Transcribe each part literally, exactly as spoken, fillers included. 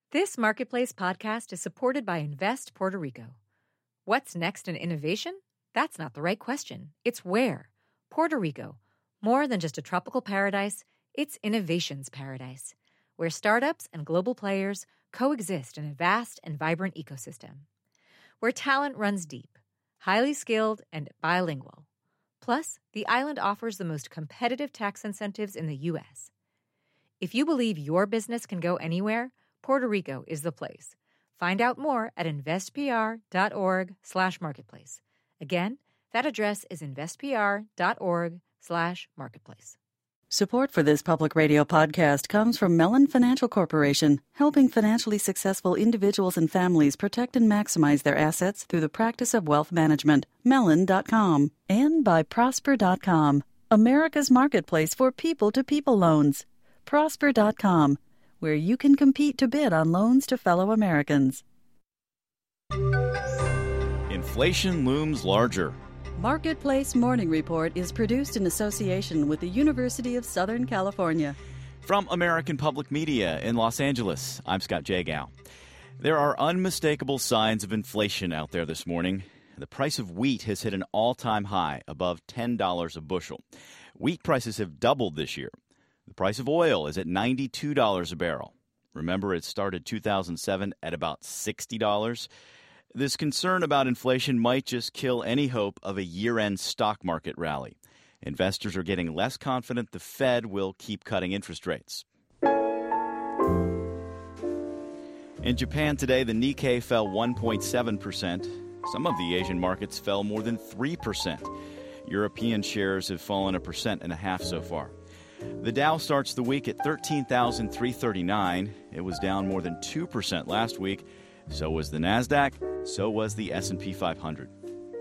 This Marketplace podcast is supported by Invest Puerto Rico. What's next in innovation? That's not the right question. It's where. Puerto Rico. More than just a tropical paradise, it's innovation's paradise, where startups and global players coexist in a vast and vibrant ecosystem. Where talent runs deep, highly skilled, and bilingual. Plus, the island offers the most competitive tax incentives in the U S. If you believe your business can go anywhere, Puerto Rico is the place. Find out more at investpr.org slash marketplace. Again, that address is investpr.org slash marketplace. Support for this public radio podcast comes from Mellon Financial Corporation, helping financially successful individuals and families protect and maximize their assets through the practice of wealth management. Mellon dot com. And by Prosper dot com, America's marketplace for people-to-people loans. Prosper dot com, where you can compete to bid on loans to fellow Americans. Inflation looms larger. Marketplace Morning Report is produced in association with the University of Southern California. From American Public Media in Los Angeles, I'm Scott Jagow. There are unmistakable signs of inflation out there this morning. The price of wheat has hit an all-time high, above ten dollars a bushel. Wheat prices have doubled this year. The price of oil is at ninety-two dollars a barrel. Remember, it started two thousand seven at about sixty dollars. This concern about inflation might just kill any hope of a year-end stock market rally. Investors are getting less confident the Fed will keep cutting interest rates. In Japan today, the Nikkei fell one point seven percent. Some of the Asian markets fell more than three percent. European shares have fallen a percent and a half so far. The Dow starts the week at thirteen thousand three hundred thirty-nine. It was down more than two percent last week. So was the NASDAQ. So was the S and P five hundred.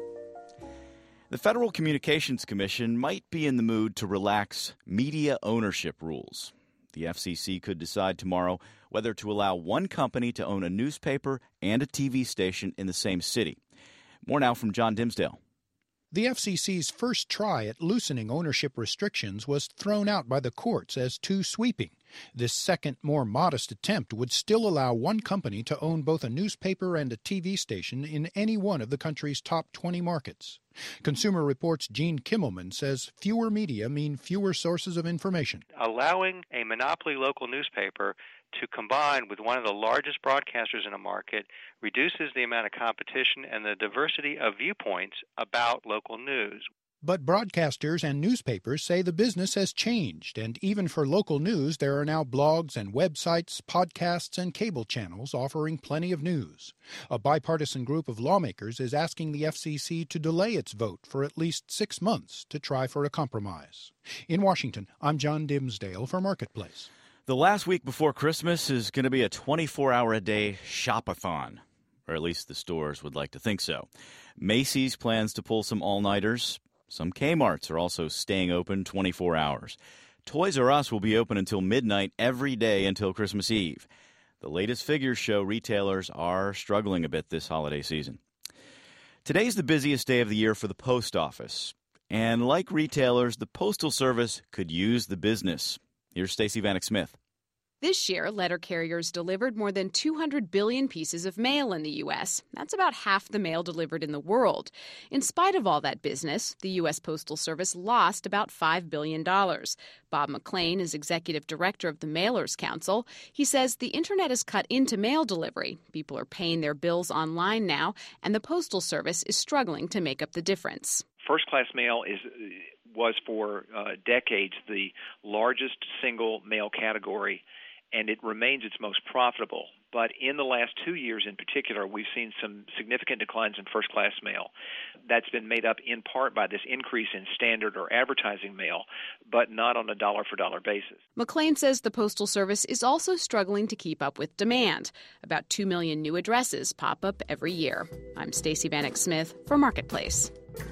The Federal Communications Commission might be in the mood to relax media ownership rules. The F C C could decide tomorrow whether to allow one company to own a newspaper and a T V station in the same city. More now from John Dimsdale. The F C C's first try at loosening ownership restrictions was thrown out by the courts as too sweeping. This second, more modest attempt would still allow one company to own both a newspaper and a T V station in any one of the country's top twenty markets. Consumer Reports' Gene Kimmelman says fewer media mean fewer sources of information. Allowing a monopoly local newspaper to combine with one of the largest broadcasters in a market reduces the amount of competition and the diversity of viewpoints about local news. But broadcasters and newspapers say the business has changed, and even for local news, there are now blogs and websites, podcasts, and cable channels offering plenty of news. A bipartisan group of lawmakers is asking the F C C to delay its vote for at least six months to try for a compromise. In Washington, I'm John Dimsdale for Marketplace. The last week before Christmas is going to be a twenty-four hour a day shop-a-thon, or at least the stores would like to think so. Macy's plans to pull some all-nighters. Some Kmarts are also staying open twenty-four hours. Toys R Us will be open until midnight every day until Christmas Eve. The latest figures show retailers are struggling a bit this holiday season. Today's the busiest day of the year for the post office. And like retailers, the Postal Service could use the business. Here's Stacey Vanek Smith. This year, letter carriers delivered more than two hundred billion pieces of mail in the U S. That's about half the mail delivered in the world. In spite of all that business, the U S. Postal Service lost about five billion dollars. Bob McLean is executive director of the Mailers Council. He says the Internet has cut into mail delivery. People are paying their bills online now, and the Postal Service is struggling to make up the difference. First-class mail is was for uh, decades the largest single mail category, and it remains its most profitable. But in the last two years in particular, we've seen some significant declines in first-class mail. That's been made up in part by this increase in standard or advertising mail, but not on a dollar-for-dollar basis. McLean says the Postal Service is also struggling to keep up with demand. About two million new addresses pop up every year. I'm Stacey Vanek Smith for Marketplace.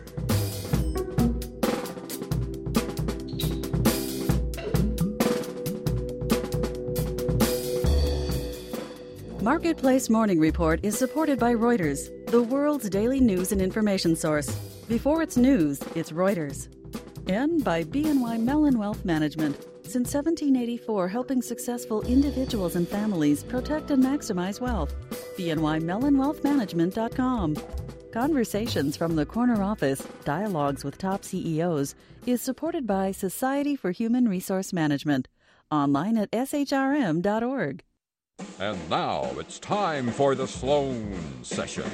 Marketplace Morning Report is supported by Reuters, the world's daily news and information source. Before it's news, it's Reuters. And by B N Y Mellon Wealth Management, Since seventeen eighty-four, helping successful individuals and families protect and maximize wealth. B N Y Mellon Wealth Management dot com. Conversations from the Corner Office, Dialogues with Top C E Os, is supported by Society for Human Resource Management. Online at S H R M dot org. And now it's time for the Sloan Sessions.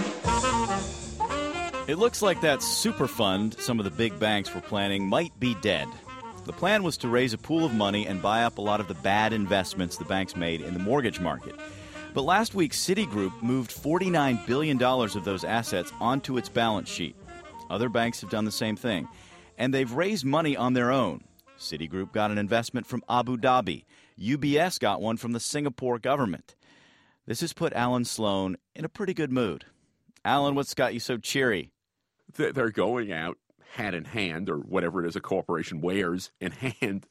It looks like that super fund some of the big banks were planning might be dead. The plan was to raise a pool of money and buy up a lot of the bad investments the banks made in the mortgage market. But last week, Citigroup moved forty-nine billion dollars of those assets onto its balance sheet. Other banks have done the same thing. And they've raised money on their own. Citigroup got an investment from Abu Dhabi. U B S got one from the Singapore government. This has put Alan Sloan in a pretty good mood. Alan, what's got you so cheery? They're going out hand in hand, or whatever it is a corporation wears in hand,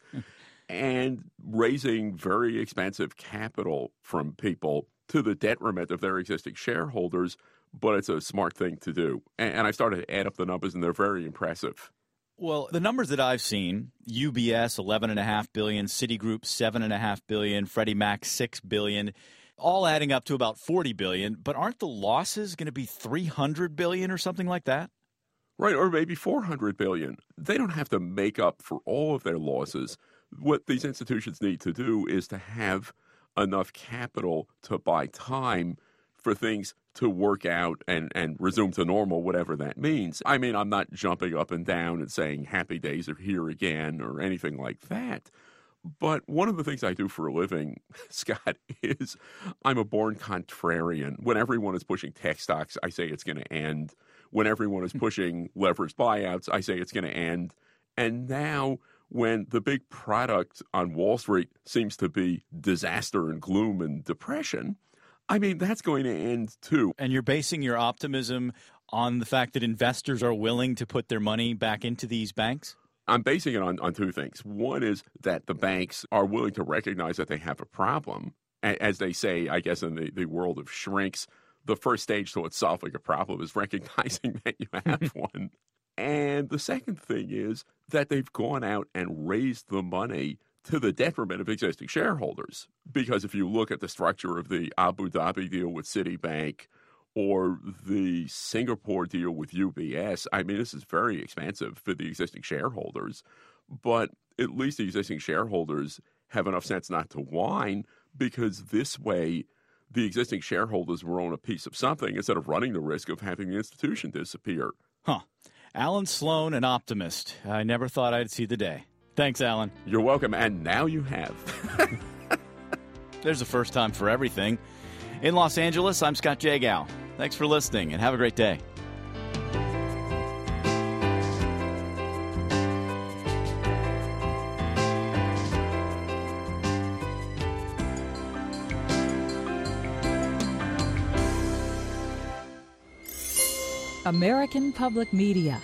and raising very expensive capital from people to the detriment of their existing shareholders. But it's a smart thing to do. And I started to add up the numbers, and they're very impressive. Well, the numbers that I've seen, U B S eleven point five billion dollars, Citigroup seven point five billion dollars, Freddie Mac six billion dollars, all adding up to about forty billion dollars. But aren't the losses going to be three hundred billion dollars or something like that? Right, or maybe four hundred billion dollars. They don't have to make up for all of their losses. What these institutions need to do is to have enough capital to buy time for things to work out and, and resume to normal, whatever that means. I mean, I'm not jumping up and down and saying happy days are here again or anything like that. But one of the things I do for a living, Scott, is I'm a born contrarian. When everyone is pushing tech stocks, I say it's going to end. When everyone is pushing leveraged buyouts, I say it's going to end. And now when the big product on Wall Street seems to be disaster and gloom and depression, I mean, that's going to end too. And you're basing your optimism on the fact that investors are willing to put their money back into these banks? I'm basing it on, on two things. One is that the banks are willing to recognize that they have a problem. As they say, I guess, in the, the world of shrinks, the first stage towards solving a problem is recognizing that you have one. And the second thing is that they've gone out and raised the money to the detriment of existing shareholders. Because if you look at the structure of the Abu Dhabi deal with Citibank or the Singapore deal with U B S, I mean, this is very expensive for the existing shareholders. But at least the existing shareholders have enough sense not to whine, because this way the existing shareholders will own a piece of something instead of running the risk of having the institution disappear. Huh. Alan Sloan, an optimist. I never thought I'd see the day. Thanks, Alan. You're welcome, and now you have. There's a first time for everything. In Los Angeles, I'm Scott Jagow. Thanks for listening, and have a great day. American Public Media.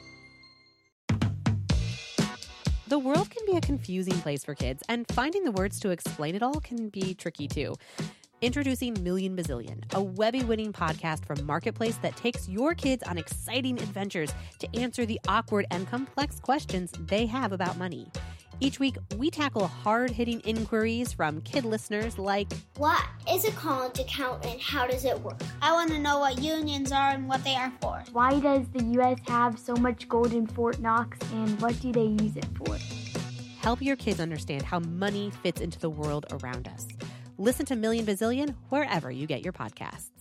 The world can be a confusing place for kids, and finding the words to explain it all can be tricky too. Introducing Million Bazillion, a Webby-winning podcast from Marketplace that takes your kids on exciting adventures to answer the awkward and complex questions they have about money. Each week, we tackle hard-hitting inquiries from kid listeners like, what is a college account and how does it work? I want to know what unions are and what they are for. Why does the U S have so much gold in Fort Knox, and what do they use it for? Help your kids understand how money fits into the world around us. Listen to Million Bazillion wherever you get your podcasts.